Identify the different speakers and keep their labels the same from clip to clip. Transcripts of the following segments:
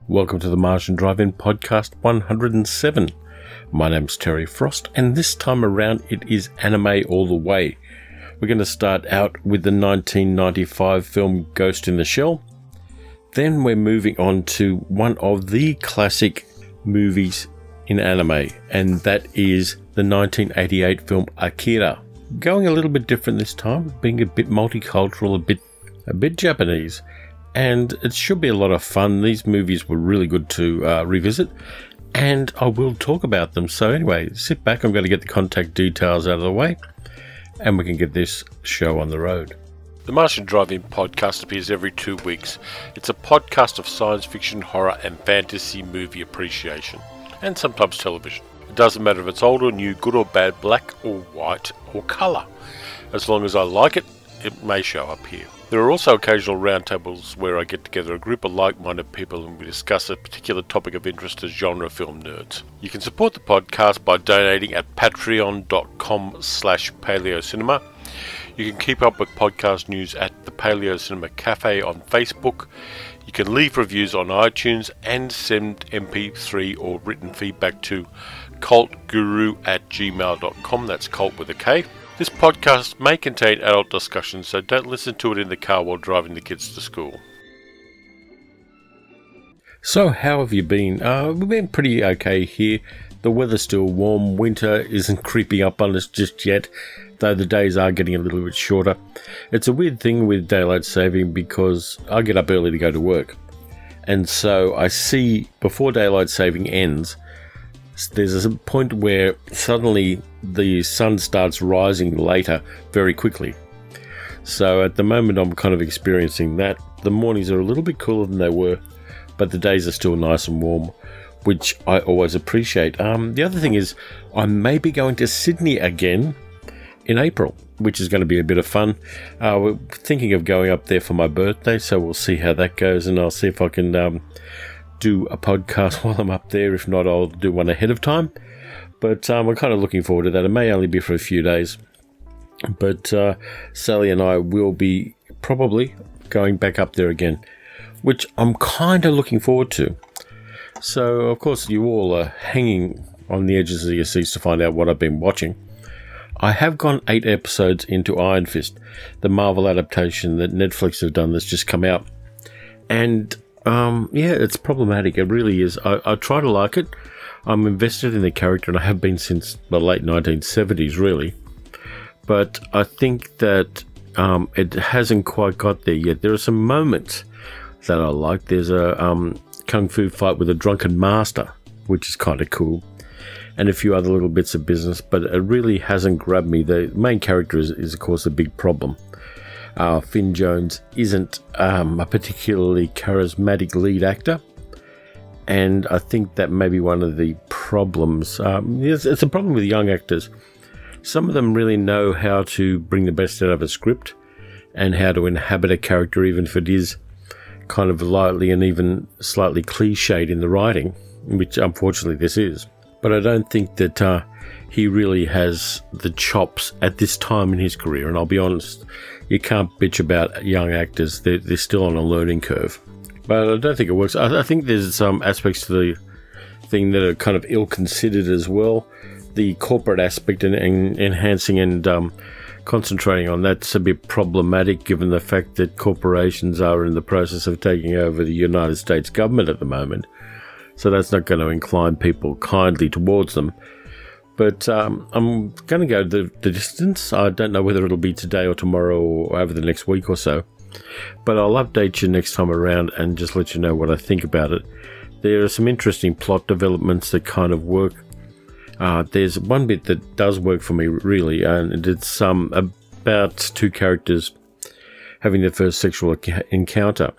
Speaker 1: Welcome to the Martian Drive-In Podcast 107. My name's Terry Frost, and this time around it is anime all the way. We're going to start out with the 1995 film Ghost in the Shell. Then we're moving on to one of the classic movies in anime, and that is the 1988 film Akira. Going a little bit different this time, being a bit multicultural, a bit Japanese. And it should be a lot of fun. These movies were really good to revisit, and I will talk about them. So anyway, sit back. I'm going to get the contact details out of the way, and we can get this show on the road. The Martian Drive-In Podcast appears every 2 weeks. It's a podcast of science fiction, horror, and fantasy movie appreciation, and sometimes television. It doesn't matter if it's old or new, good or bad, black or white, or colour. As long as I like it, it may show up here. There are also occasional roundtables where I get together a group of like-minded people and we discuss a particular topic of interest as genre film nerds. You can support the podcast by donating at patreon.com/paleocinema. You can keep up with podcast news at the Paleo Cinema Cafe on Facebook. You can leave reviews on iTunes and send MP3 or written feedback to cultguru@gmail.com. That's cult with a K. This podcast may contain adult discussions, so don't listen to it in the car while driving the kids to school. So, how have you been? We've been pretty okay here. The weather's still warm. Winter isn't creeping up on us just yet, though the days are getting a little bit shorter. It's a weird thing with daylight saving because I get up early to go to work. And so I see before daylight saving ends, there's a point where suddenly the sun starts rising later very quickly. So at the moment I'm kind of experiencing that. The mornings are a little bit cooler than they were, but the days are still nice and warm, which I always appreciate. The other thing is I may be going to Sydney again in April, which is going to be a bit of fun. We're thinking of going up there for my birthday, so we'll see how that goes, and I'll see if I can do a podcast while I'm up there. If not, I'll do one ahead of time. But I'm kind of looking forward to that. It may only be for a few days. But Sally and I will be probably going back up there again, which I'm kind of looking forward to. So, of course, you all are hanging on the edges of your seats to find out what I've been watching. I have gone 8 episodes into Iron Fist, the Marvel adaptation that Netflix have done that's just come out. And yeah, it's problematic. It really is. I try to like it. I'm invested in the character, and I have been since the late 1970s, really. But I think that it hasn't quite got there yet. There are some moments that I like. There's a kung fu fight with a drunken master, which is kind of cool, and a few other little bits of business. But it really hasn't grabbed me. The main character is of course, a big problem. Finn Jones isn't a particularly charismatic lead actor, and I think that may be one of the problems. It's a problem with young actors. Some of them really know how to bring the best out of a script and how to inhabit a character, even if it is kind of lightly and even slightly cliched in the writing, which unfortunately this is. But I don't think that he really has the chops at this time in his career, and I'll be honest, you can't bitch about young actors. They're still on a learning curve. But I don't think it works. I think there's some aspects to the thing that are kind of ill-considered as well. The corporate aspect and enhancing and concentrating on that's a bit problematic, given the fact that corporations are in the process of taking over the United States government at the moment. So that's not going to incline people kindly towards them. But I'm going to go the distance. I don't know whether it'll be today or tomorrow or over the next week or so. But I'll update you next time around and just let you know what I think about it. There are some interesting plot developments that kind of work. There's one bit that does work for me, really, and it's about two characters having their first sexual encounter.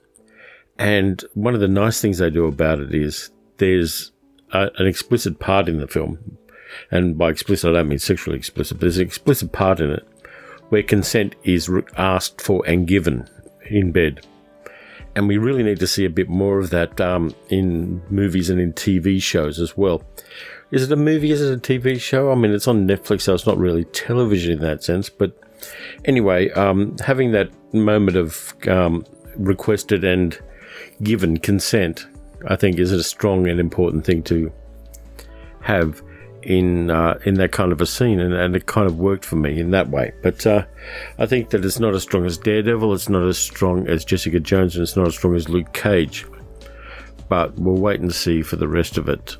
Speaker 1: And one of the nice things they do about it is there's an explicit part in the film. And by explicit, I don't mean sexually explicit, but there's an explicit part in it where consent is asked for and given in bed. And we really need to see a bit more of that in movies and in TV shows as well. Is it a movie? Is it a TV show? I mean, it's on Netflix, so it's not really television in that sense. But anyway, having that moment of requested and given consent I think, is a strong and important thing to have in that kind of a scene, and it kind of worked for me in that way. But I think that it's not as strong as Daredevil, it's not as strong as Jessica Jones, and it's not as strong as Luke Cage. But we'll wait and see for the rest of it.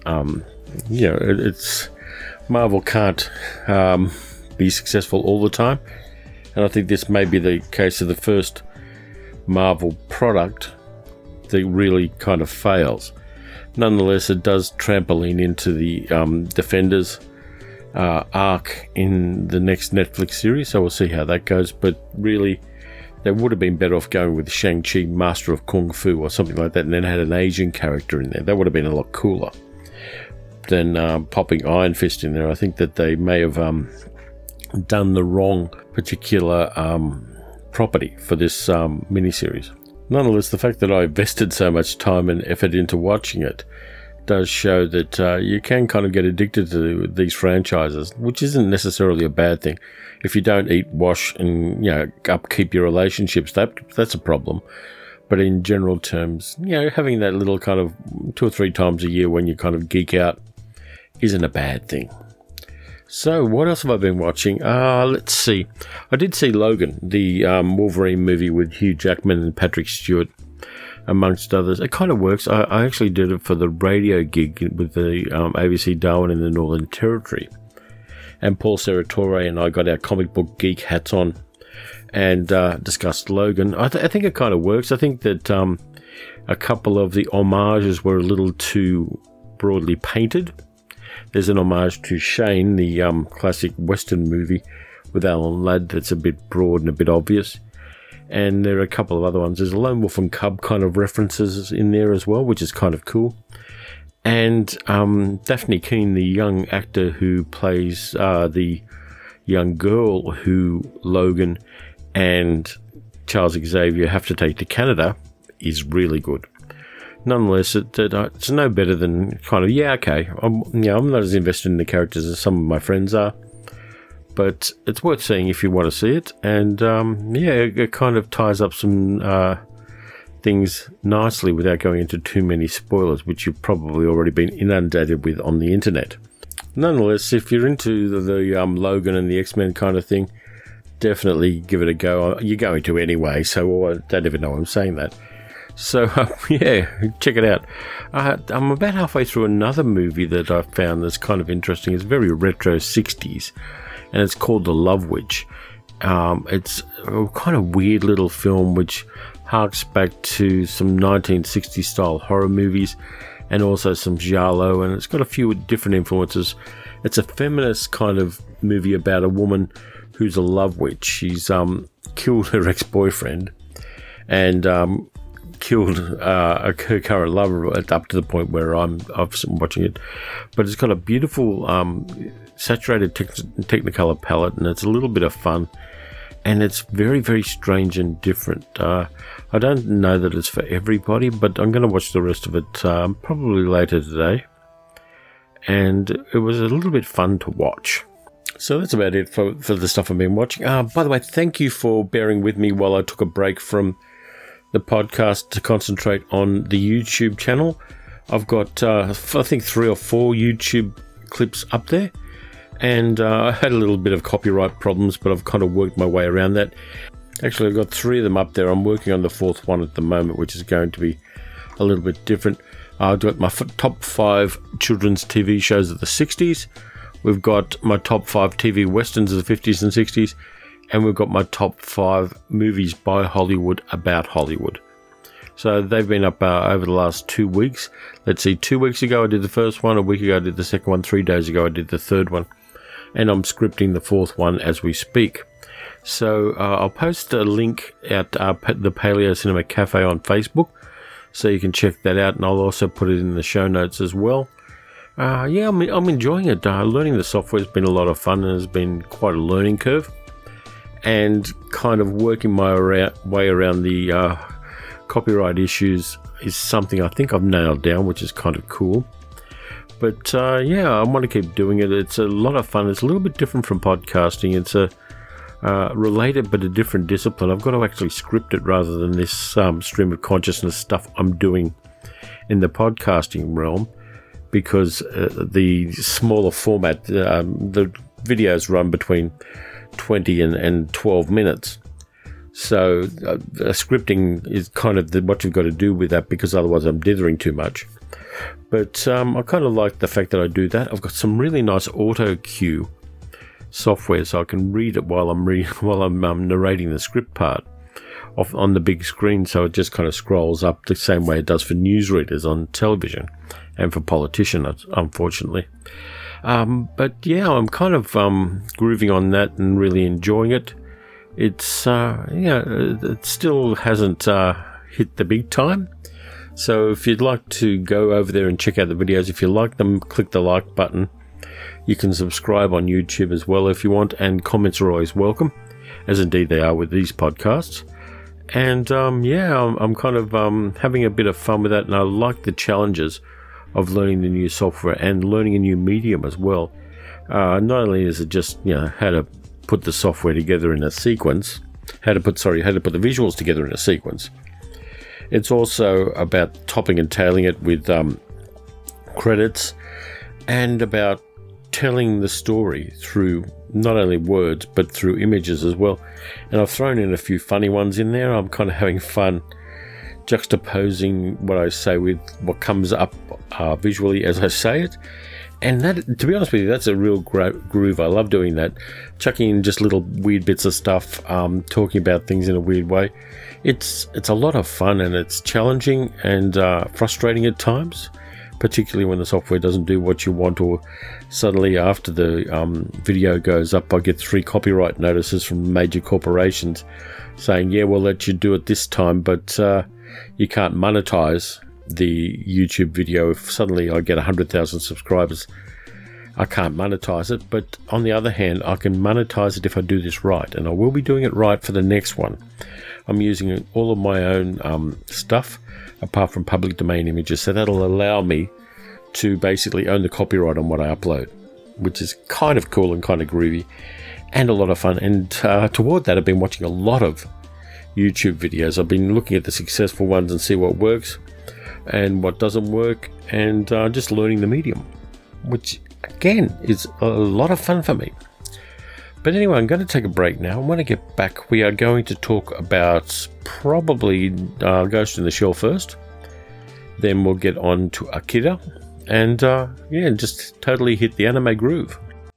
Speaker 1: It's Marvel can't be successful all the time, and I think this may be the case of the first Marvel product that really kind of fails. Nonetheless, it does trampoline into the Defenders arc in the next Netflix series, so we'll see how that goes. But really, they would have been better off going with Shang-Chi, Master of Kung Fu, or something like that, and then had an Asian character in there. That would have been a lot cooler than popping Iron Fist in there. I think that they may have done the wrong particular property for this miniseries. Nonetheless, the fact that I invested so much time and effort into watching it does show that you can kind of get addicted to these franchises, which isn't necessarily a bad thing. If you don't eat, wash, and upkeep your relationships, that's a problem. But in general terms, having that little kind of 2 or 3 times a year when you kind of geek out isn't a bad thing. So, what else have I been watching? Let's see. I did see Logan, the Wolverine movie with Hugh Jackman and Patrick Stewart, amongst others. It kind of works. I actually did it for the radio gig with the ABC Darwin in the Northern Territory. And Paul Serratore and I got our comic book geek hats on and discussed Logan. I think it kind of works. I think that a couple of the homages were a little too broadly painted. There's an homage to Shane, the classic Western movie with Alan Ladd that's a bit broad and a bit obvious. And there are a couple of other ones. There's a Lone Wolf and Cub kind of references in there as well, which is kind of cool. And Daphne Keane, the young actor who plays the young girl who Logan and Charles Xavier have to take to Canada, is really good. Nonetheless, it's no better than kind of, I'm not as invested in the characters as some of my friends are, but it's worth seeing if you want to see it. And it kind of ties up some things nicely without going into too many spoilers, which you've probably already been inundated with on the internet. Nonetheless, if you're into the Logan and the X-Men kind of thing, definitely give it a go. You're going to anyway, so I don't even know I'm saying that. So, check it out. I'm about halfway through another movie that I found that's kind of interesting. It's very retro 60s, and it's called The Love Witch. It's a kind of weird little film which harks back to some 1960s style horror movies and also some giallo, and it's got a few different influences. It's a feminist kind of movie about a woman who's a love witch. She's killed her ex-boyfriend and killed her current lover up to the point where I'm watching it. But it's got a beautiful saturated Technicolor palette, and it's a little bit of fun, and it's very, very strange and different. I don't know that it's for everybody, but I'm going to watch the rest of it probably later today, and it was a little bit fun to watch. So that's about it for the stuff I've been watching. By the way, thank you for bearing with me while I took a break from the podcast to concentrate on the YouTube channel. I've got, I think, 3 or 4 YouTube clips up there, and I had a little bit of copyright problems, but I've kind of worked my way around that. Actually, I've got 3 of them up there. I'm working on the 4th one at the moment, which is going to be a little bit different. I've got my top 5 children's TV shows of the 60s. We've got my top 5 TV westerns of the 50s and 60s. And we've got my top 5 movies by Hollywood about Hollywood. So they've been up over the last 2 weeks. Let's see, 2 weeks ago I did the first one, a week ago I did the second one, 3 days ago I did the third one. And I'm scripting the 4th one as we speak. So I'll post a link at the Paleo Cinema Cafe on Facebook, so you can check that out, and I'll also put it in the show notes as well. I'm enjoying it. Learning the software has been a lot of fun, and has been quite a learning curve. And kind of working my way around the copyright issues is something I think I've nailed down, which is kind of cool. But I want to keep doing it. It's a lot of fun. It's a little bit different from podcasting. It's a related but a different discipline. I've got to actually script it rather than this stream of consciousness stuff I'm doing in the podcasting realm because the smaller format, the videos run between 20 and 12 minutes. So scripting is kind of what you've got to do with that, because otherwise I'm dithering too much. But I kind of like the fact that I do that. I've got some really nice auto cue software, so I can read it while I'm narrating the script part on the big screen. So it just kind of scrolls up the same way it does for newsreaders on television and for politicians, unfortunately. But yeah, I'm kind of grooving on that and really enjoying it. It's it still hasn't hit the big time. So if you'd like to go over there and check out the videos, if you like them, click the like button. You can subscribe on YouTube as well if you want, and comments are always welcome, as indeed they are with these podcasts. And I'm kind of having a bit of fun with that, and I like the challenges of learning the new software and learning a new medium as well. Not only is it just how to put the software together in a sequence, how to put the visuals together in a sequence. It's also about topping and tailing it with credits, and about telling the story through not only words but through images as well. And I've thrown in a few funny ones in there. I'm kind of having fun juxtaposing what I say with what comes up visually as I say it. And that, to be honest with you, that's a real groove. I love doing that, chucking in just little weird bits of stuff, talking about things in a weird way. It's a lot of fun, and it's challenging and frustrating at times, particularly when the software doesn't do what you want, or suddenly after the video goes up, I get 3 copyright notices from major corporations saying, yeah, we'll let you do it this time, but you can't monetize the YouTube video. If suddenly I get 100,000 subscribers, I can't monetize it. But on the other hand, I can monetize it if I do this right, and I will be doing it right for the next one. I'm using all of my own stuff, apart from public domain images, so that'll allow me to basically own the copyright on what I upload, which is kind of cool and kind of groovy and a lot of fun. And toward that, I've been watching a lot of YouTube videos. I've been looking at the successful ones and see what works and what doesn't work, and just learning the medium, which again is a lot of fun for me. But anyway, I'm going to take a break now. When I get back, we are going to talk about probably Ghost in the Shell first. Then we'll get on to Akira, and just totally hit the anime groove.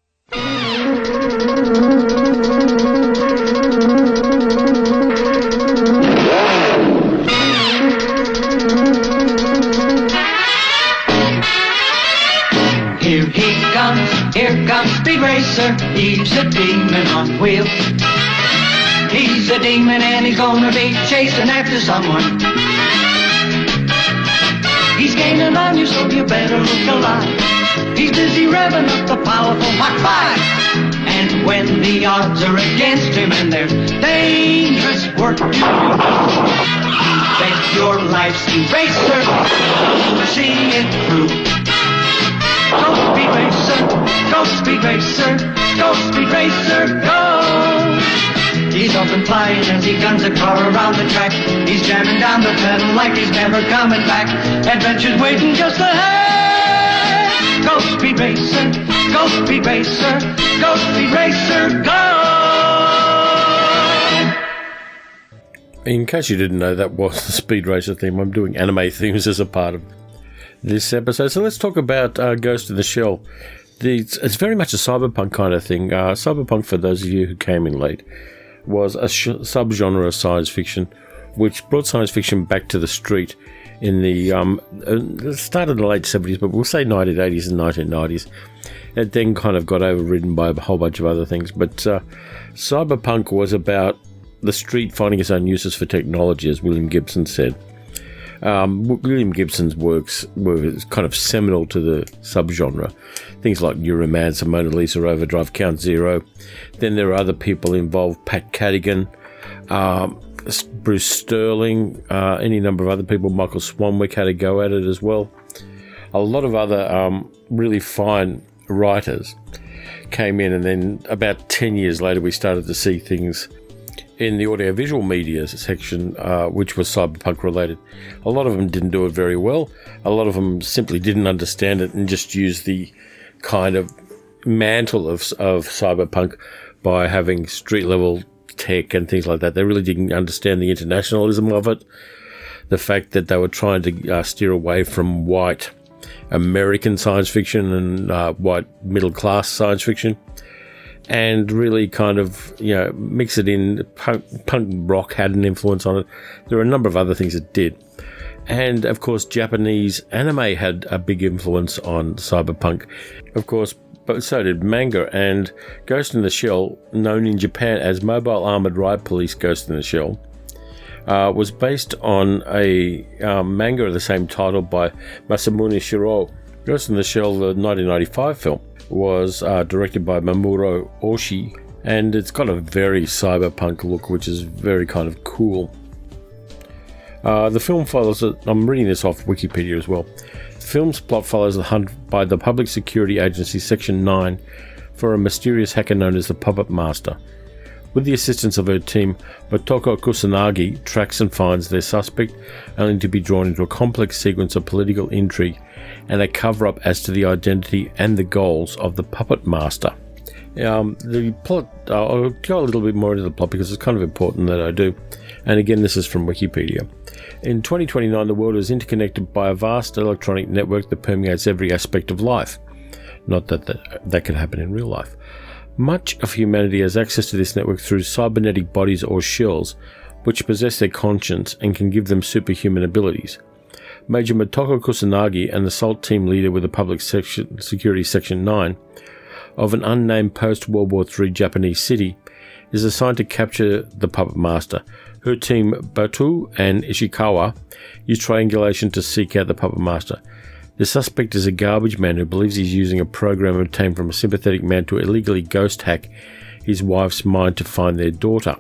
Speaker 2: Here comes Speed Racer, he's a demon on wheels. He's a demon and he's gonna be chasing after someone. He's gaining on you, so you better look alive. He's busy revving up the powerful Mach 5. And when the odds are against him and there's dangerous work to do, bet your life's Speed Racer to see it through. Go Speed Racer, go Speed Racer, go Speed Racer, go! He's off and flying as he guns a car around the track. He's jamming down the pedal like he's never coming back. Adventure's waiting just ahead. Go Speed Racer, go Speed Racer, go Speed Racer, go!
Speaker 1: In case you didn't know, that was the Speed Racer theme. I'm doing anime themes as a part of this episode. So let's talk about Ghost in the Shell. It's very much a cyberpunk kind of thing. Cyberpunk, for those of you who came in late, was a subgenre of science fiction, which brought science fiction back to the street in the started in the late 70s, but we'll say 1980s and 1990s. It then kind of got overridden by a whole bunch of other things. But cyberpunk was about the street finding its own uses for technology, as William Gibson said. William Gibson's works were kind of seminal to the subgenre. Things like Neuromancer, Mona Lisa, Overdrive, Count Zero. Then there are other people involved, Pat Cadigan, Bruce Sterling, any number of other people. Michael Swanwick had a go at it as well. A lot of other really fine writers came in, and then about 10 years later we started to see things in the audiovisual media section, which was cyberpunk related. A lot of them didn't do it very well. A lot of them simply didn't understand it and just used the kind of mantle of cyberpunk by having street level tech and things like that. They really didn't understand the internationalism of it. The fact that they were trying to steer away from white American science fiction and white middle class science fiction, and really kind of, mix it in. Punk rock had an influence on it. There were a number of other things it did. And, of course, Japanese anime had a big influence on cyberpunk. Of course, but so did manga, and Ghost in the Shell, known in Japan as Mobile Armored Riot Police Ghost in the Shell, was based on a manga of the same title by Masamune Shirow. Ghost in the Shell, the 1995 film, was directed by Mamoru Oshii, and it's got a very cyberpunk look, which is very kind of cool. The film follows, I'm reading this off Wikipedia as well. The film's plot follows the hunt by the Public Security Agency Section 9 for a mysterious hacker known as the Puppet Master. With the assistance of her team, Motoko Kusanagi tracks and finds their suspect, only to be drawn into a complex sequence of political intrigue and a cover-up as to the identity and the goals of the Puppet Master. The plot, I'll go a little bit more into the plot because it's kind of important that I do. And again, this is from Wikipedia. In 2029, the world is interconnected by a vast electronic network that permeates every aspect of life. Not that can happen in real life. Much of humanity has access to this network through cybernetic bodies or shells, which possess their conscience and can give them superhuman abilities. Major Motoko Kusanagi and the SALT team leader with the Public Security Section 9 of an unnamed post-World War III Japanese city is assigned to capture the Puppet Master. Her team, Batu and Ishikawa, use triangulation to seek out the Puppet Master. The suspect is a garbage man who believes he's using a program obtained from a sympathetic man to illegally ghost hack his wife's mind to find their daughter.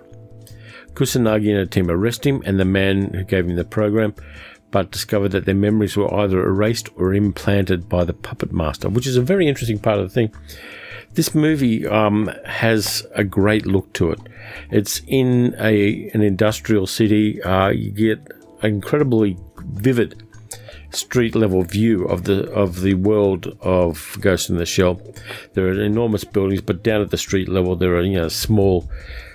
Speaker 1: Kusanagi and her team arrest him and the man who gave him the program, but discover that their memories were either erased or implanted by the Puppet Master, which is a very interesting part of the thing. This movie has a great look to it. It's in an industrial city. You get an incredibly vivid street-level view of the world of Ghost in the Shell. There are enormous buildings, but down at the street level there are small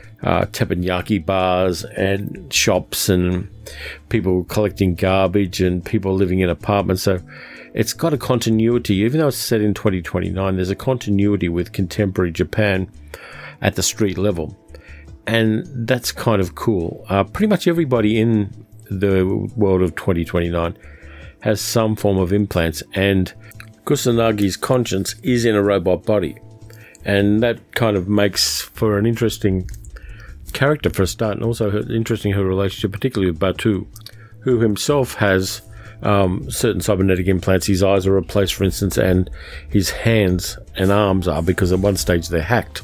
Speaker 1: teppanyaki bars and shops and people collecting garbage and people living in apartments. So it's got a continuity, even though it's set in 2029, there's a continuity with contemporary Japan at the street level. And that's kind of cool. Pretty much everybody in the world of 2029 has some form of implants, and Kusanagi's conscience is in a robot body. And that kind of makes for an interesting character for a start, and also interesting her relationship, particularly with Batu, who himself has certain cybernetic implants. His eyes are replaced, for instance, and his hands and arms are, because at one stage they're hacked.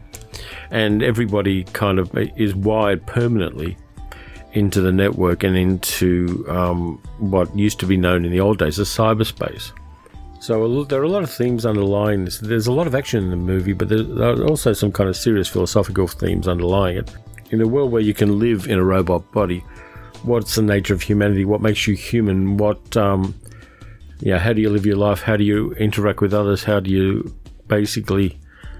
Speaker 1: And everybody kind of is wired permanently into the network and into what used to be known in the old days as cyberspace. So there are a lot of themes underlying this. There's a lot of action in the movie, but there are also some kind of serious philosophical themes underlying it. In a world where you can live in a robot body, what's the nature of humanity? What makes you human? How do you live your life? How do you interact with others? How do you basically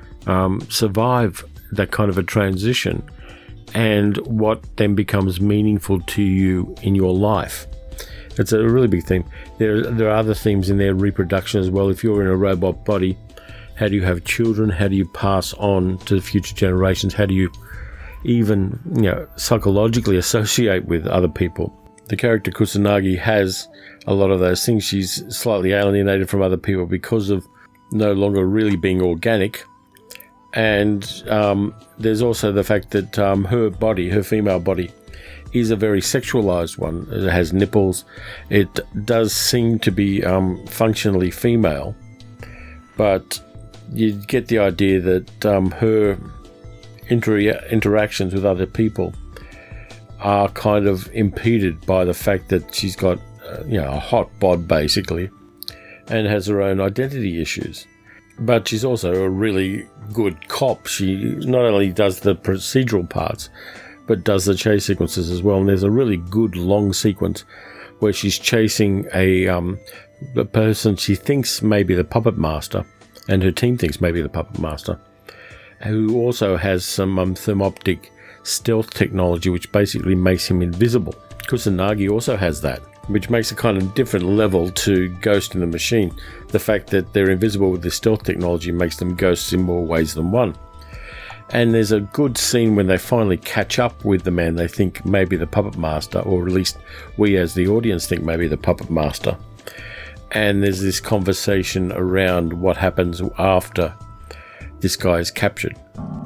Speaker 1: survive that kind of a transition? And what then becomes meaningful to you in your life? It's a really big theme. There are other themes in there, reproduction as well. If you're in a robot body, how do you have children? How do you pass on to future generations? How do you even, psychologically associate with other people? The character Kusanagi has a lot of those things. She's slightly alienated from other people because of no longer really being organic. And there's also the fact that her body, her female body, is a very sexualized one. It has nipples. It does seem to be functionally female, but you get the idea that her interactions with other people are kind of impeded by the fact that she's got a hot bod basically, and has her own identity issues. But she's also a really good cop. She not only does the procedural parts, but does the chase sequences as well. And there's a really good long sequence where she's chasing a person she thinks may be the Puppet Master, and her team thinks may be the Puppet Master, who also has some thermoptic stealth technology, which basically makes him invisible. Kusanagi also has that, which makes a kind of different level to Ghost in the Machine. The fact that they're invisible with this stealth technology makes them ghosts in more ways than one. And there's a good scene when they finally catch up with the man they think may be the Puppet Master, or at least we as the audience think may be the Puppet Master. And there's this conversation around what happens after this guy is captured.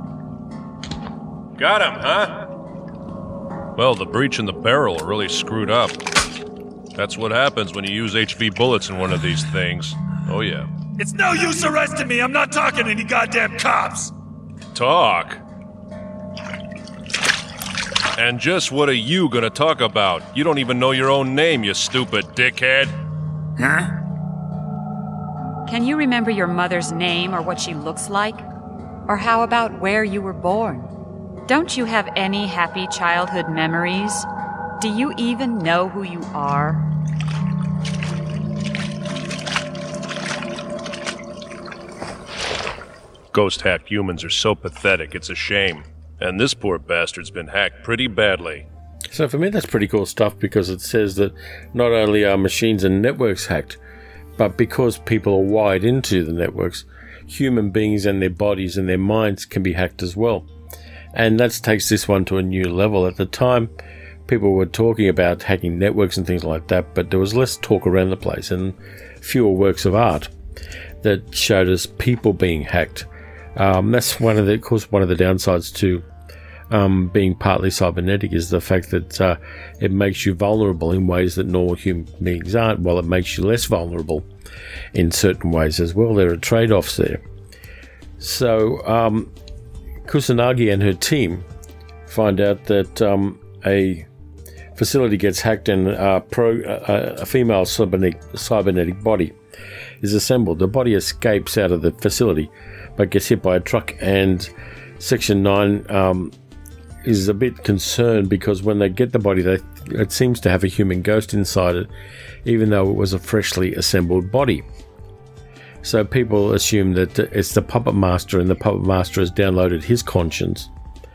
Speaker 3: Got him, huh? Well, the breech and the barrel are really screwed up. That's what happens when you use HV bullets in one of these things. Oh, yeah.
Speaker 4: It's no use arresting me. I'm not talking to any goddamn cops.
Speaker 3: Talk? And just what are you gonna talk about? You don't even know your own name, you stupid dickhead.
Speaker 4: Huh?
Speaker 5: Can you remember your mother's name or what she looks like? Or how about where you were born? Don't you have any happy childhood memories? Do you even know who you are?
Speaker 3: Ghost-hacked humans are so pathetic, it's a shame. And this poor bastard's been hacked pretty badly.
Speaker 1: So for me, that's pretty cool stuff, because it says that not only are machines and networks hacked, but because people are wired into the networks, human beings and their bodies and their minds can be hacked as well. And that takes this one to a new level. At the time, people were talking about hacking networks and things like that, but there was less talk around the place and fewer works of art that showed us people being hacked. That's one of the downsides to being partly cybernetic, is the fact that it makes you vulnerable in ways that normal human beings aren't, while it makes you less vulnerable in certain ways as well. There are trade-offs there. So Kusanagi and her team find out that a facility gets hacked and a female cybernetic body is assembled. The body escapes out of the facility but gets hit by a truck, and Section 9 is a bit concerned because when they get the body, it seems to have a human ghost inside it, even though it was a freshly assembled body. So people assume that it's the Puppet Master, and the Puppet Master has downloaded his consciousness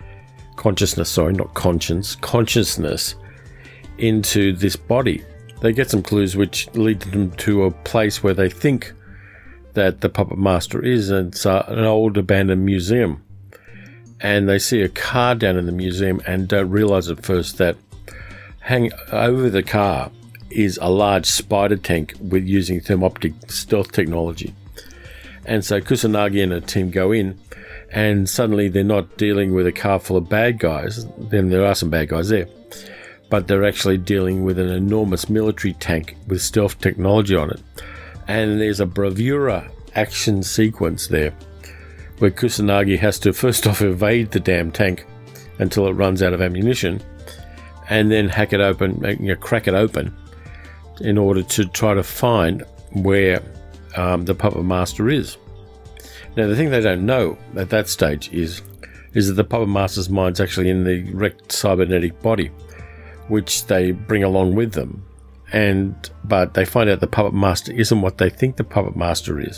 Speaker 1: into this body. They get some clues which lead them to a place where they think that the Puppet Master is, and it's an old abandoned museum. And they see a car down in the museum and don't realize at first that hanging over the car is a large spider tank with using thermoptic stealth technology. And so Kusanagi and her team go in, and suddenly they're not dealing with a car full of bad guys. Then there are some bad guys there, but they're actually dealing with an enormous military tank with stealth technology on it. And there's a bravura action sequence there where Kusanagi has to first off evade the damn tank until it runs out of ammunition, and then crack it open in order to try to find where the Puppet Master is. Now, the thing they don't know at that stage is that the Puppet Master's mind's actually in the wrecked cybernetic body, which they bring along with them. But they find out the Puppet Master isn't what they think the Puppet Master is.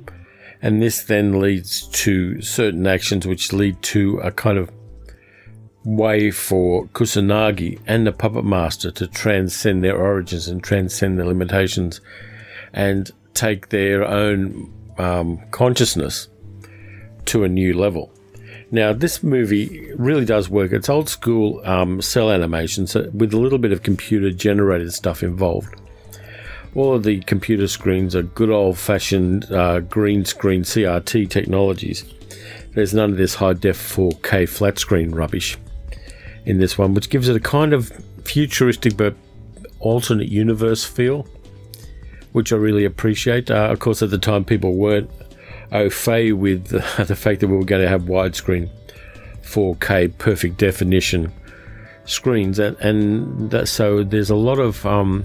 Speaker 1: And this then leads to certain actions which lead to a kind of way for Kusanagi and the Puppet Master to transcend their origins and transcend their limitations and take their own consciousness to a new level. Now, this movie really does work. It's old school cell animation, so with a little bit of computer generated stuff involved. All of the computer screens are good old-fashioned green screen CRT technologies. There's none of this high-def 4K flat screen rubbish in this one, which gives it a kind of futuristic but alternate universe feel, which I really appreciate. Of course, at the time, people weren't au fait with the fact that we were going to have widescreen 4K perfect definition screens, so there's a lot of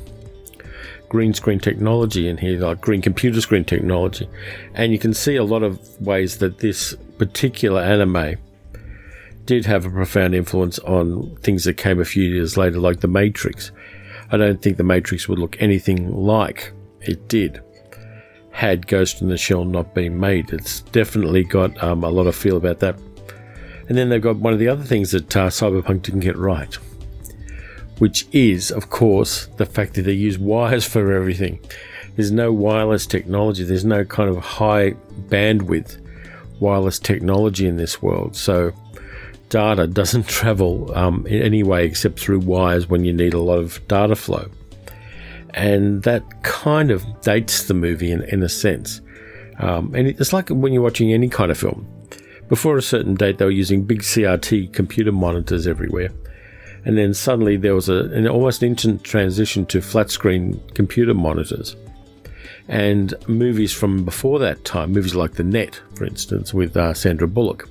Speaker 1: green screen technology in here, like green computer screen technology, and you can see a lot of ways that this particular anime did have a profound influence on things that came a few years later, like The Matrix. I don't think The Matrix would look anything like it did had Ghost in the Shell not been made. It's definitely got a lot of feel about that. And then they've got one of the other things that Cyberpunk didn't get right, which is, of course, the fact that they use wires for everything. There's no wireless technology. There's no kind of high bandwidth wireless technology in this world. So data doesn't travel in any way except through wires when you need a lot of data flow. And that kind of dates the movie in a sense. And it's like when you're watching any kind of film. Before a certain date, they were using big CRT computer monitors everywhere. And then suddenly there was an almost instant transition to flat screen computer monitors. And movies from before that time, movies like The Net, for instance, with Sandra Bullock,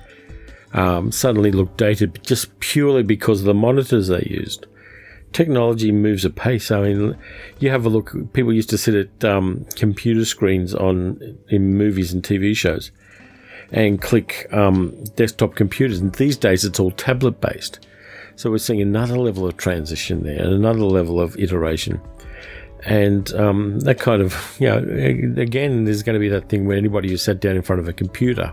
Speaker 1: suddenly looked dated just purely because of the monitors they used. Technology moves apace. I mean, you have a look. People used to sit at computer screens in movies and TV shows and click desktop computers. And these days, it's all tablet-based. So we're seeing another level of transition there and another level of iteration. And that kind of, again, there's going to be that thing where anybody who sat down in front of a computer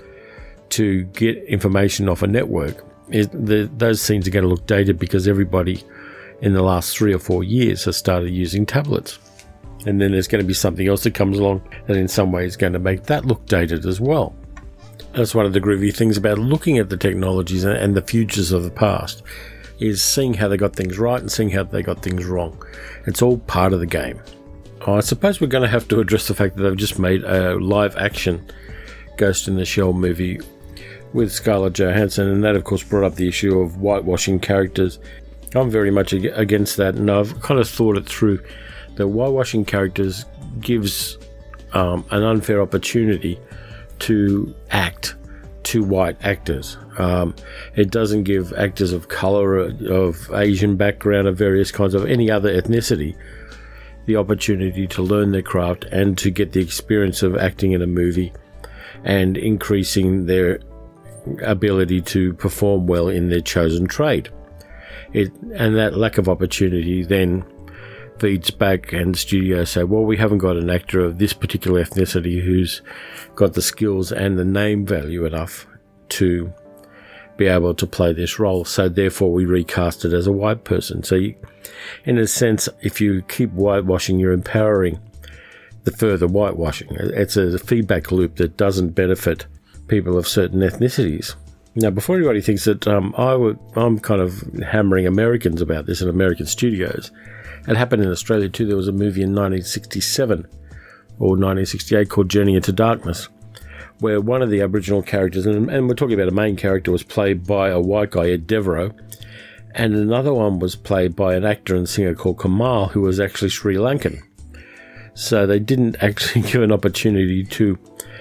Speaker 1: to get information off a network, those scenes are going to look dated because everybody in the last 3 or 4 years has started using tablets. And then there's going to be something else that comes along that in some way is going to make that look dated as well. That's one of the groovy things about looking at the technologies and the futures of the past, is seeing how they got things right and seeing how they got things wrong. It's all part of the game. I suppose we're going to have to address the fact that they've just made a live-action Ghost in the Shell movie with Scarlett Johansson, and that, of course, brought up the issue of whitewashing characters. I'm very much against that, and I've kind of thought it through. The whitewashing characters gives an unfair opportunity to act to white actors. It doesn't give actors of colour, of Asian background, of various kinds of any other ethnicity, the opportunity to learn their craft and to get the experience of acting in a movie and increasing their ability to perform well in their chosen trade. And that lack of opportunity then feeds back, and studios say, well, we haven't got an actor of this particular ethnicity who's got the skills and the name value enough to be able to play this role, so therefore we recast it as a white person. So in a sense, if you keep whitewashing, you're empowering the further whitewashing. It's a feedback loop that doesn't benefit people of certain ethnicities. Now, before anybody thinks that I'm kind of hammering Americans about this in American studios, it happened in Australia too. There was a movie in 1967 or 1968 called Journey into Darkness, where one of the Aboriginal characters, and we're talking about a main character, was played by a white guy, Ed Devereaux, and another one was played by an actor and singer called Kamal, who was actually Sri Lankan. So they didn't actually give an opportunity to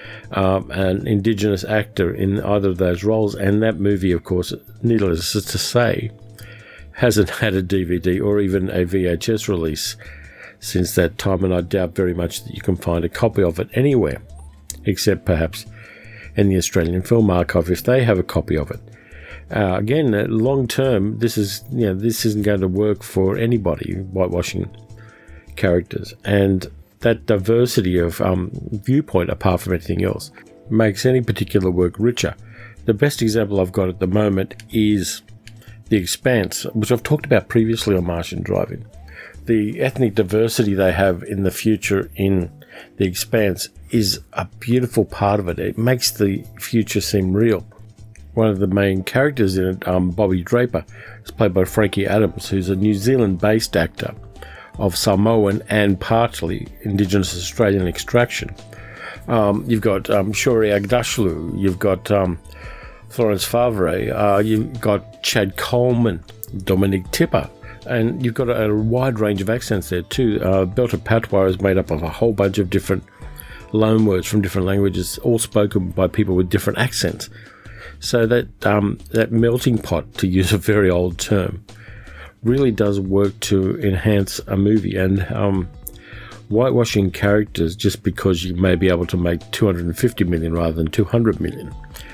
Speaker 1: an Indigenous actor in either of those roles, and that movie, of course, needless to say, hasn't had a DVD or even a VHS release since that time, and I doubt very much that you can find a copy of it anywhere, except perhaps in the Australian Film Archive if they have a copy of it. Again, long term, this isn't going to work for anybody, whitewashing characters, and that diversity of viewpoint, apart from anything else, makes any particular work richer. The best example I've got at the moment is The Expanse, which I've talked about previously on Martian Drive-In. The ethnic diversity they have in the future in The Expanse is a beautiful part of it. It makes the future seem real. One of the main characters in it, Bobby Draper, is played by Frankie Adams, who's a New Zealand-based actor of Samoan and partly Indigenous Australian extraction. You've got Shori Agdashlu, you've got Florence Favre, you've got Chad Coleman, Dominic Tipper, and you've got a wide range of accents there too. Belter Patois is made up of a whole bunch of different loan words from different languages, all spoken by people with different accents. So that melting pot, to use a very old term, really does work to enhance a movie. And whitewashing characters just because you may be able to make 250 million rather than 200 million,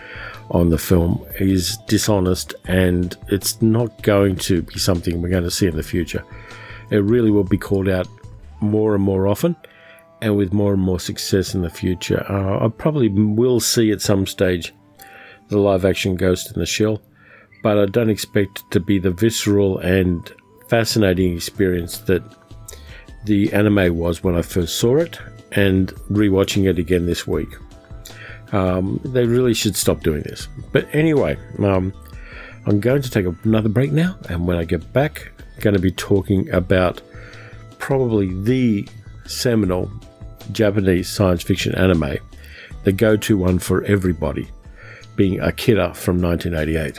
Speaker 1: on the film is dishonest, and it's not going to be something we're going to see in the future. It really will be called out more and more often, and with more and more success in the future. I probably will see at some stage the live-action Ghost in the Shell, but I don't expect it to be the visceral and fascinating experience that the anime was when I first saw it, and rewatching it again this week. They really should stop doing this. But anyway, I'm going to take another break now, and when I get back, I'm going to be talking about probably the seminal Japanese science fiction anime, the go-to one for everybody, being Akira from 1988.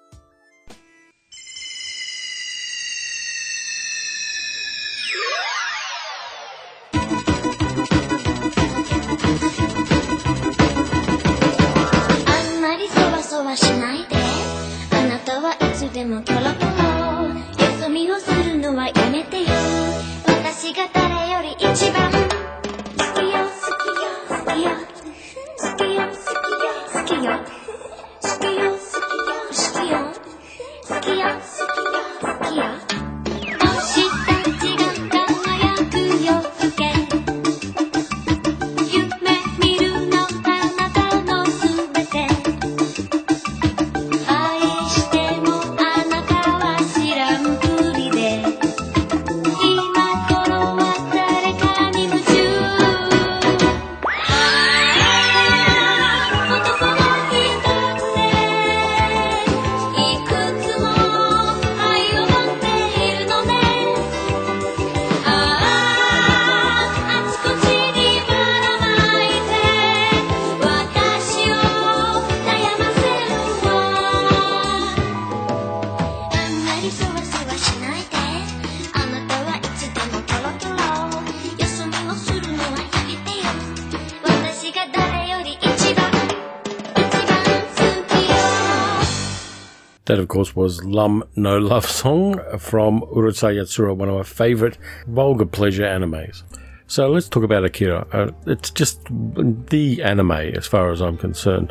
Speaker 1: That, of course, was Lum No Love Song from Urusei Yatsura, one of my favourite vulgar pleasure animes. So let's talk about Akira. It's just the anime as far as I'm concerned.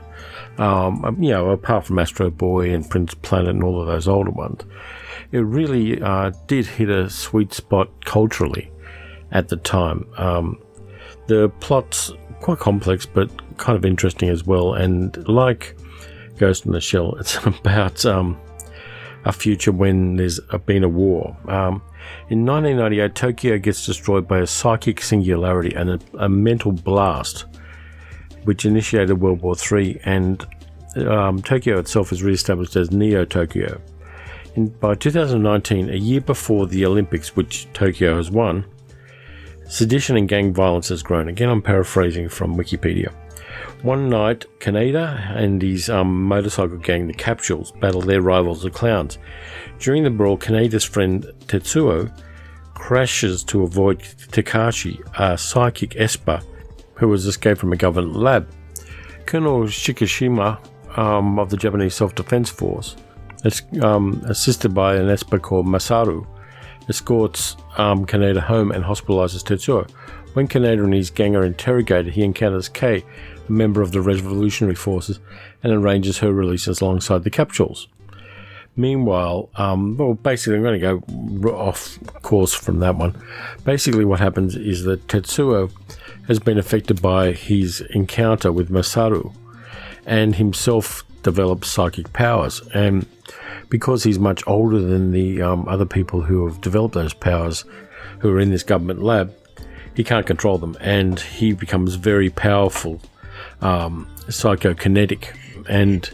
Speaker 1: Apart from Astro Boy and Prince Planet and all of those older ones, it really did hit a sweet spot culturally at the time. The plot's quite complex, but kind of interesting as well. And like Ghost in the Shell, it's about a future when there's been a war. In 1998, Tokyo gets destroyed by a psychic singularity and a mental blast, which initiated World War III, and Tokyo itself is re-established as Neo-Tokyo. By 2019, a year before the Olympics, which Tokyo has won, sedition and gang violence has grown. Again, I'm paraphrasing from Wikipedia. One night, Kaneda and his motorcycle gang, the Capsules, battle their rivals, the Clowns. During the brawl, Kaneda's friend Tetsuo crashes to avoid Takashi, a psychic Esper who has escaped from a government lab. Colonel Shikishima of the Japanese Self-Defense Force, assisted by an Esper called Masaru, escorts Kaneda home and hospitalizes Tetsuo. When Kaneda and his gang are interrogated, he encounters Kei, a member of the Revolutionary Forces, and arranges her release alongside the Capsules. Meanwhile, basically I'm going to go off course from that one. Basically what happens is that Tetsuo has been affected by his encounter with Masaru and himself develops psychic powers. And because he's much older than the other people who have developed those powers, who are in this government lab, he can't control them, and he becomes very powerful, psychokinetic, and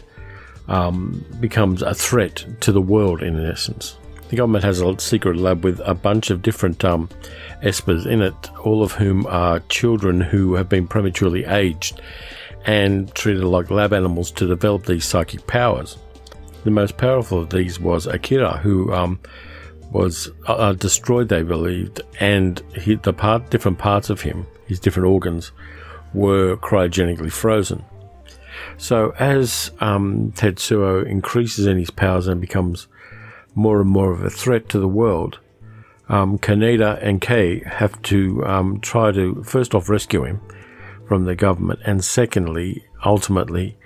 Speaker 1: becomes a threat to the world in essence. The government has a secret lab with a bunch of different Espers in it, all of whom are children who have been prematurely aged and treated like lab animals to develop these psychic powers. The most powerful of these was Akira, who was destroyed, they believed, and different parts of him, his different organs, were cryogenically frozen. So as Tetsuo increases in his powers and becomes more and more of a threat to the world, Kaneda and Kei have to try to, first off, rescue him from the government, and secondly, ultimately,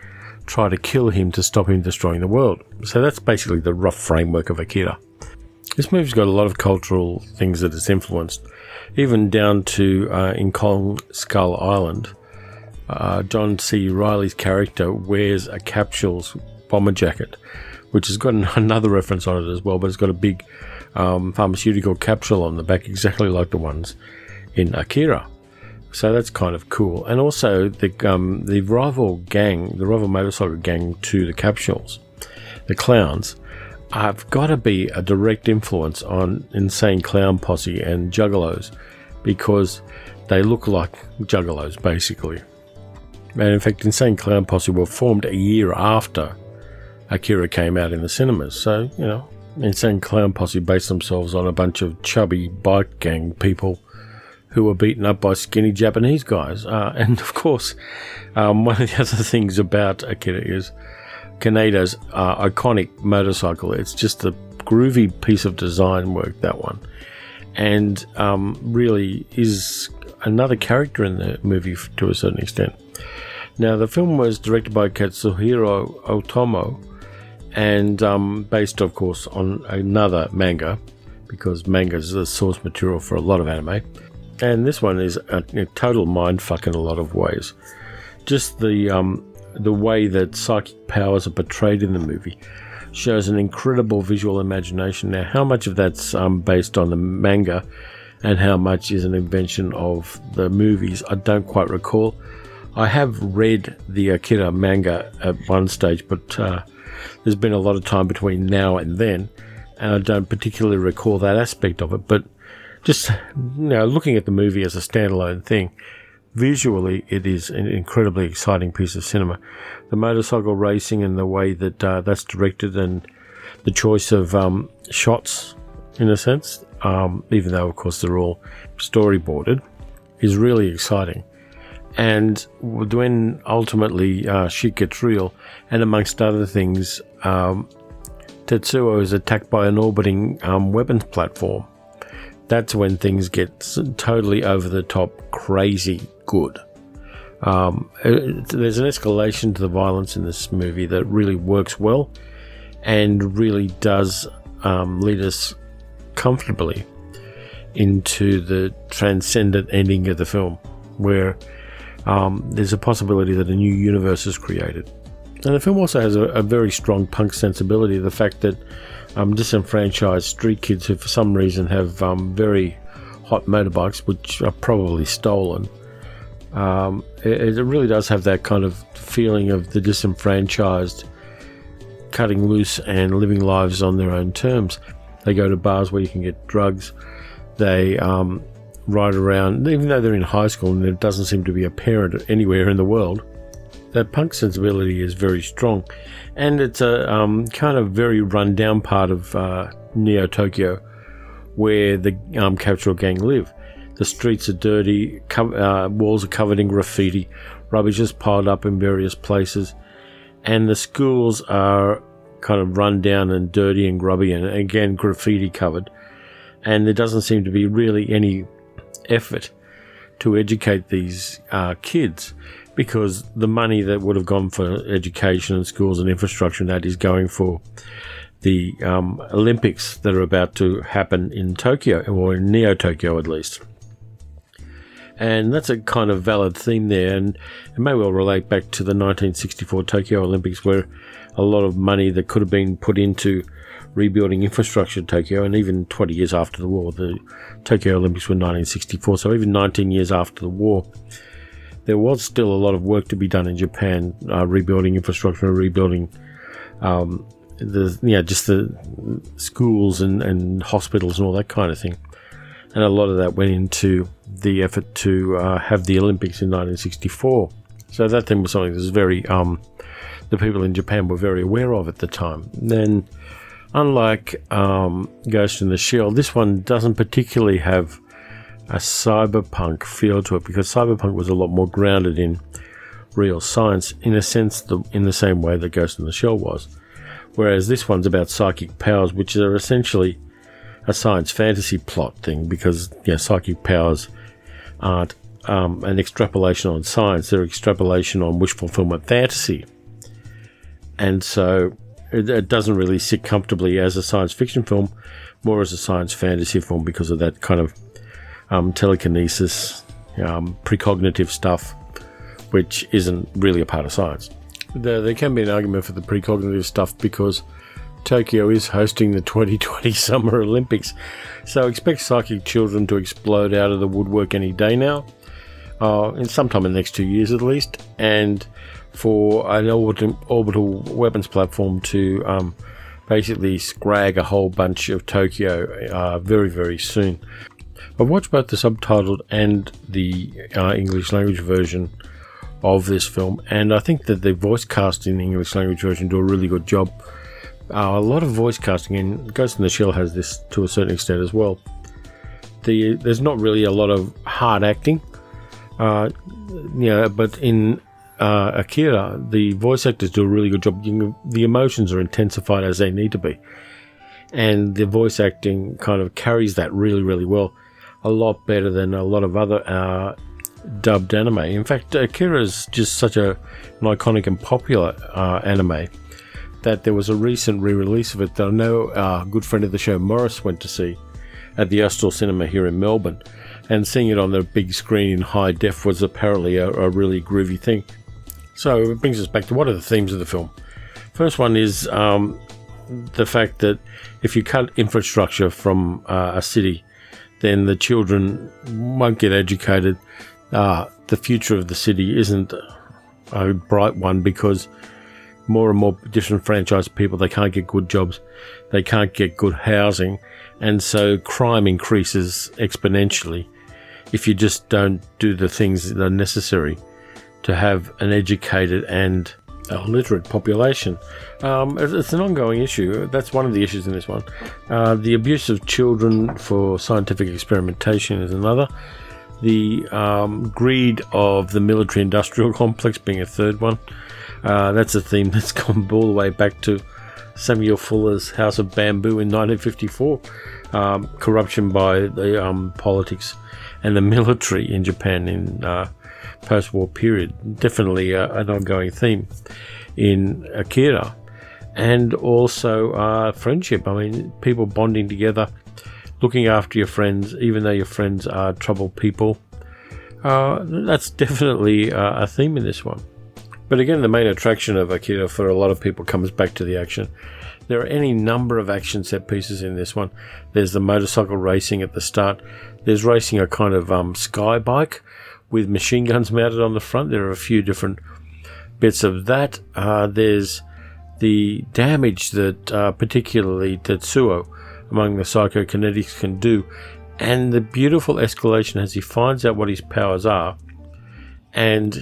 Speaker 1: try to kill him to stop him destroying the world. So that's basically the rough framework of Akira. This movie's got a lot of cultural things that it's influenced, even down to in Kong Skull Island. John C. Reilly's character wears a Capsules bomber jacket, which has got another reference on it as well, but it's got a big pharmaceutical capsule on the back, exactly like the ones in Akira. So that's kind of cool. And also the rival gang, the rival motorcycle gang to the Capsules, the Clowns, have got to be a direct influence on Insane Clown Posse and Juggalos, because they look like Juggalos, basically. And in fact, Insane Clown Posse were formed a year after Akira came out in the cinemas. So, you know, Insane Clown Posse based themselves on a bunch of chubby bike gang people who were beaten up by skinny Japanese guys. And of course, one of the other things about Akira is Kaneda's iconic motorcycle. It's just a groovy piece of design work, that one. And really is another character in the movie to a certain extent. Now, the film was directed by Katsuhiro Otomo and based, of course, on another manga, because manga is the source material for a lot of anime. And this one is a total mindfuck in a lot of ways. Just the way that psychic powers are portrayed in the movie shows an incredible visual imagination. Now, how much of that's based on the manga and how much is an invention of the movies, I don't quite recall. I have read the Akira manga at one stage, but there's been a lot of time between now and then, and I don't particularly recall that aspect of it. But just, you know, looking at the movie as a standalone thing, visually it is an incredibly exciting piece of cinema. The motorcycle racing and the way that that's directed, and the choice of shots, in a sense, even though of course they're all storyboarded, is really exciting. And when ultimately shit gets real, and amongst other things, Tetsuo is attacked by an orbiting weapons platform, that's when things get totally over the top, crazy good. There's an escalation to the violence in this movie that really works well, and really does lead us comfortably into the transcendent ending of the film, where there's a possibility that a new universe is created. And the film also has a very strong punk sensibility. The fact that disenfranchised street kids who for some reason have very hot motorbikes, which are probably stolen, it really does have that kind of feeling of the disenfranchised cutting loose and living lives on their own terms. They go to bars where you can get drugs. They ride around, even though they're in high school and there doesn't seem to be a parent anywhere in the world. That punk sensibility is very strong, and it's a kind of very run-down part of Neo Tokyo, where the Capsule Gang live. The streets are dirty, walls are covered in graffiti, rubbish is piled up in various places, and the schools are kind of run down and dirty and grubby, and again graffiti covered. And there doesn't seem to be really any effort to educate these kids, because the money that would have gone for education and schools and infrastructure and that is going for the Olympics that are about to happen in Tokyo, or in Neo Tokyo at least. And that's a kind of valid theme there, and it may well relate back to the 1964 Tokyo Olympics, where a lot of money that could have been put into rebuilding infrastructure in Tokyo, and even 20 years after the war, the Tokyo Olympics were 1964, so even 19 years after the war, there was still a lot of work to be done in Japan, rebuilding infrastructure, rebuilding just the schools and hospitals and all that kind of thing. And a lot of that went into the effort to have the Olympics in 1964. So that thing was something that was very, the people in Japan were very aware of at the time. Then, unlike Ghost in the Shell, this one doesn't particularly have a cyberpunk feel to it, because cyberpunk was a lot more grounded in real science, in a sense, in the same way that Ghost in the Shell was. Whereas this one's about psychic powers, which are essentially a science fantasy plot thing, because psychic powers aren't an extrapolation on science, they're extrapolation on wish fulfillment fantasy. and so it doesn't really sit comfortably as a science fiction film, more as a science fantasy film because of that kind of telekinesis, precognitive stuff, which isn't really a part of science. There can be an argument for the precognitive stuff because Tokyo is hosting the 2020 Summer Olympics, so expect psychic children to explode out of the woodwork any day now, in sometime in the next 2 years at least, and for an orbital weapons platform to basically scrag a whole bunch of Tokyo very, very soon. I've watched both the subtitled and the English language version of this film, and I think that the voice cast in the English language version do a really good job. A lot of voice casting, and Ghost in the Shell has this to a certain extent as well. There's not really a lot of hard acting, but in Akira, the voice actors do a really good job. The emotions are intensified as they need to be, and the voice acting kind of carries that really, really well. A lot better than a lot of other dubbed anime. In fact, Akira is just such an iconic and popular anime that there was a recent re-release of it that I know a good friend of the show, Morris, went to see at the Astor Cinema here in Melbourne, and seeing it on the big screen in high def was apparently a really groovy thing. So it brings us back to what are the themes of the film. First one is the fact that if you cut infrastructure from a city, then the children won't get educated. The future of the city isn't a bright one because more and more disenfranchised people, they can't get good jobs, they can't get good housing, and so crime increases exponentially if you just don't do the things that are necessary to have an educated and literate population. It's an ongoing issue. That's one of the issues in this one. The abuse of children for scientific experimentation is another. The greed of the military-industrial complex being a third one. That's a theme that's gone all the way back to Samuel Fuller's House of Bamboo in 1954. Corruption by the politics and the military in Japan in post-war period. Definitely an ongoing theme in Akira. And also friendship. I mean, people bonding together, looking after your friends, even though your friends are troubled people. That's definitely a theme in this one. But again, the main attraction of Akira for a lot of people comes back to the action. There are any number of action set pieces in this one. There's the motorcycle racing at the start. There's racing a kind of sky bike with machine guns mounted on the front. There are a few different bits of that. There's the damage that particularly Tetsuo among the psychokinetics can do, and the beautiful escalation as he finds out what his powers are and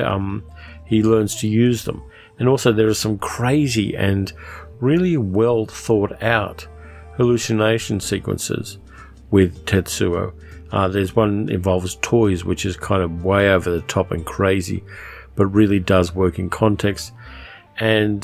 Speaker 1: he learns to use them. And also there are some crazy and really well thought out hallucination sequences with Tetsuo. There's one that involves toys, which is kind of way over the top and crazy, but really does work in context. And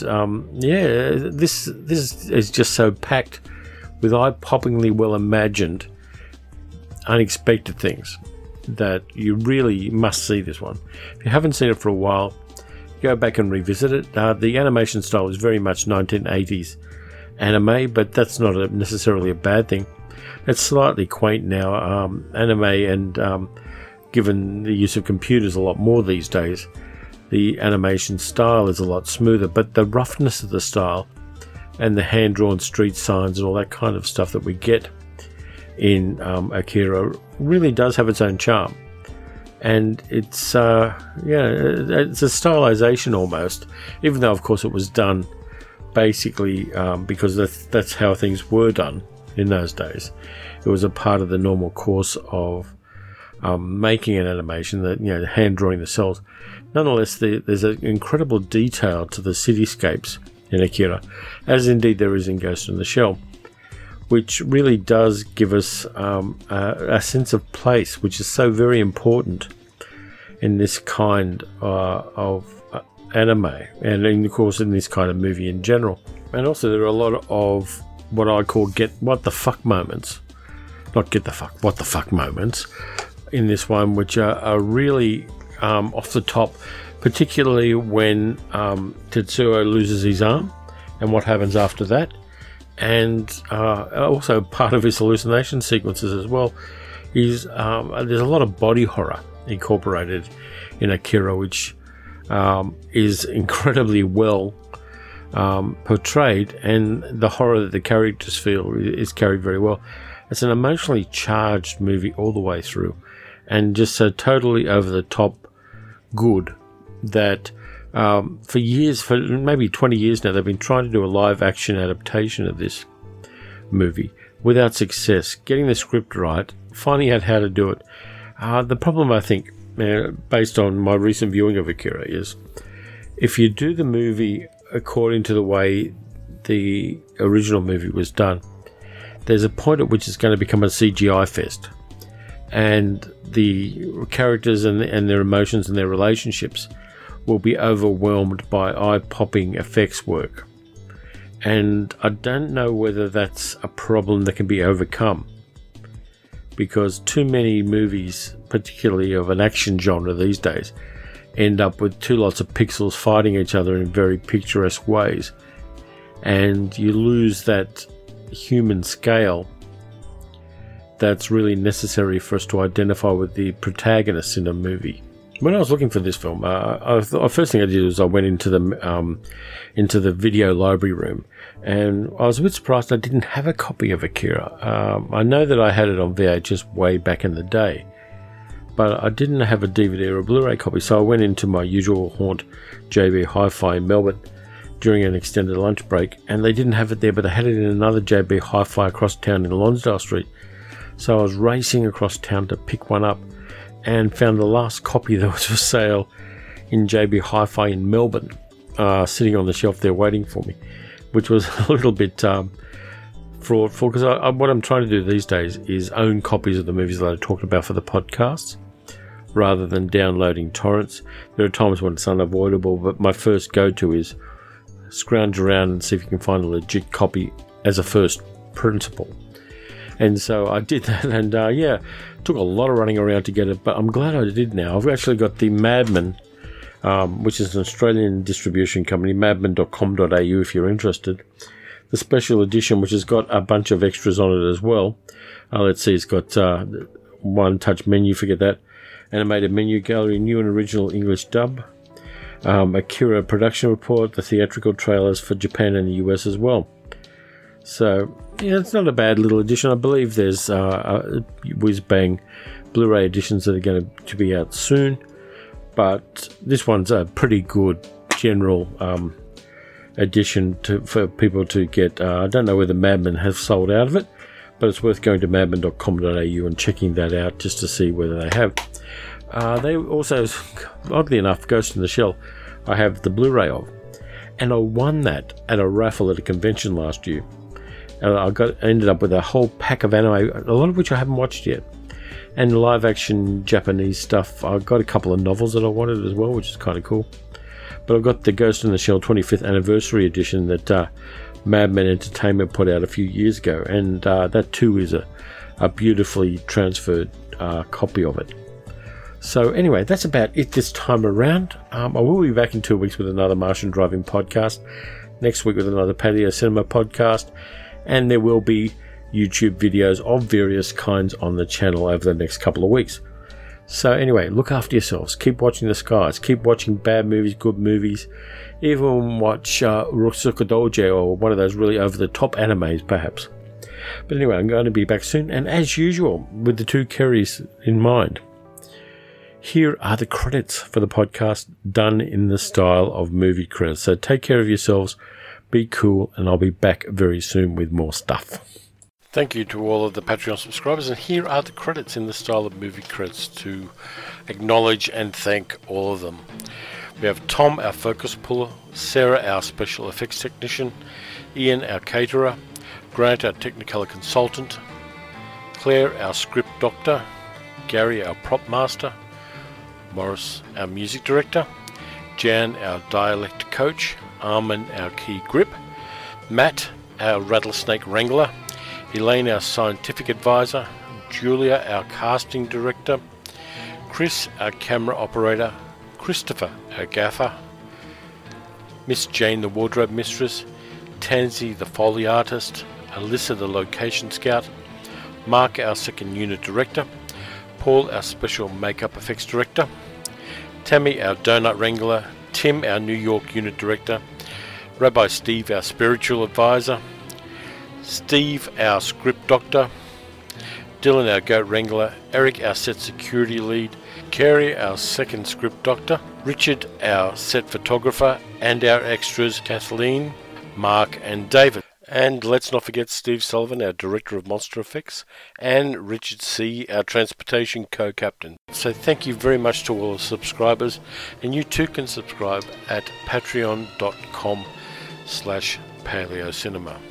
Speaker 1: this is just so packed with eye-poppingly well imagined, unexpected things that you really must see this one. If you haven't seen it for a while, go back and revisit it. The animation style is very much 1980s anime, but that's not necessarily a bad thing. It's slightly quaint now. Anime, and given the use of computers a lot more these days, the animation style is a lot smoother, but the roughness of the style and the hand-drawn street signs and all that kind of stuff that we get in Akira really does have its own charm. And it's it's a stylization almost, even though of course it was done basically because that's how things were done in those days. It was a part of the normal course of making an animation, that hand drawing the cells. Nonetheless, there's an incredible detail to the cityscapes in Akira, as indeed there is in Ghost in the Shell, which really does give us a sense of place, which is so very important in this kind of anime, and of course in this kind of movie in general. And also there are a lot of what I call what the fuck moments, not get the fuck, what the fuck moments in this one, which are really off the top, particularly when Tetsuo loses his arm and what happens after that. And also part of his hallucination sequences as well is there's a lot of body horror incorporated in Akira, which is incredibly well portrayed, and the horror that the characters feel is carried very well. It's an emotionally charged movie all the way through, and just so totally over the top good that for years, for maybe 20 years now, they've been trying to do a live action adaptation of this movie without success, getting the script right, finding out how to do it. The problem, I think, based on my recent viewing of Akira, is if you do the movie according to the way the original movie was done, there's a point at which it's going to become a CGI fest, and the characters and their emotions and their relationships will be overwhelmed by eye-popping effects work. And I don't know whether that's a problem that can be overcome, because too many movies, particularly of an action genre these days, end up with two lots of pixels fighting each other in very picturesque ways, and you lose that human scale that's really necessary for us to identify with the protagonists in a movie. When I was looking for this film, the first thing I did was I went into the video library room, and I was a bit surprised I didn't have a copy of Akira. I know that I had it on VHS way back in the day, but I didn't have a DVD or a Blu-ray copy, so I went into my usual haunt, JB Hi-Fi in Melbourne, during an extended lunch break, and they didn't have it there, but they had it in another JB Hi-Fi across town in Lonsdale Street. So I was racing across town to pick one up, and found the last copy that was for sale in JB Hi-Fi in Melbourne, sitting on the shelf there waiting for me, which was a little bit fraudful, because what I'm trying to do these days is own copies of the movies that I talked about for the podcasts, rather than downloading torrents. There are times when it's unavoidable, but my first go-to is scrounge around and see if you can find a legit copy as a first principle. And so I did that, and took a lot of running around to get it, but I'm glad I did now. I've actually got the Madman, which is an Australian distribution company, madman.com.au if you're interested. The special edition, which has got a bunch of extras on it as well. Let's see, it's got one-touch menu, forget that, animated menu gallery, new and original English dub, Akira production report, the theatrical trailers for Japan and the US as well. So, it's not a bad little edition. I believe there's whiz-bang Blu-ray editions that are going to be out soon, but this one's a pretty good general edition for people to get. I don't know whether Madman has sold out of it, but it's worth going to madman.com.au and checking that out just to see whether they have. They also, oddly enough, Ghost in the Shell, I have the Blu-ray of, and I won that at a raffle at a convention last year. I ended up with a whole pack of anime, a lot of which I haven't watched yet, and live action Japanese stuff. I got a couple of novels that I wanted as well, which is kind of cool. But I've got the Ghost in the Shell 25th anniversary edition that Madman Entertainment put out a few years ago, and that too is a beautifully transferred copy of it. So anyway, that's about it this time around. I will be back in 2 weeks with another Martian Driving podcast, next week with another Patio Cinema podcast, and there will be YouTube videos of various kinds on the channel over the next couple of weeks. So anyway, look after yourselves. Keep watching the skies. Keep watching bad movies, good movies. Even watch Rurouni Kenshin or one of those really over-the-top animes, perhaps. But anyway, I'm going to be back soon, and as usual, with the two Kerrys in mind, here are the credits for the podcast done in the style of movie credits. So take care of yourselves, be cool, and I'll be back very soon with more stuff. Thank you to all of the Patreon subscribers, and here are the credits in the style of movie credits to acknowledge and thank all of them. We have Tom, our focus puller, Sarah, our special effects technician, Ian, our caterer, Grant, our Technicolor consultant, Claire, our script doctor, Gary, our prop master, Morris, our music director, Jan, our dialect coach, Armin, our key grip, Matt, our rattlesnake wrangler, Elaine, our scientific advisor, Julia, our casting director, Chris, our camera operator, Christopher, our gaffer, Miss Jane the wardrobe mistress, Tansy the Foley artist, Alyssa the location scout, Mark our second unit director, Paul our special makeup effects director, Tammy our donut wrangler, Tim our New York unit director, Rabbi Steve our spiritual advisor, Steve our script doctor, Dylan our goat wrangler, Eric our set security lead, Carey our second script doctor, Richard our set photographer, and our extras Kathleen, Mark and David. And let's not forget Steve Sullivan, our Director of Monster Effects, and Richard C., our Transportation Co-Captain. So thank you very much to all the subscribers, and you too can subscribe at patreon.com/paleocinema.